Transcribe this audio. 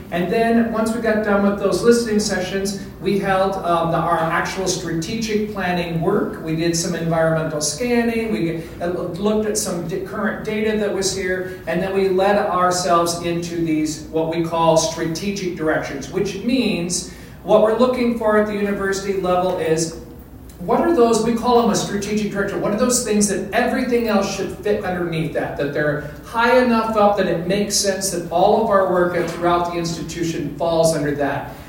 And then once we got done with those listening sessions, we held our actual strategic planning work. We did some environmental scanning. We looked at some current data that was here. And then we led ourselves into these, what we call strategic directions, which means what we're looking for at the university level is, what are those, we call them a strategic direction, what are those things that everything else should fit underneath that they're high enough up that it makes sense that all of our work throughout the institution falls under that.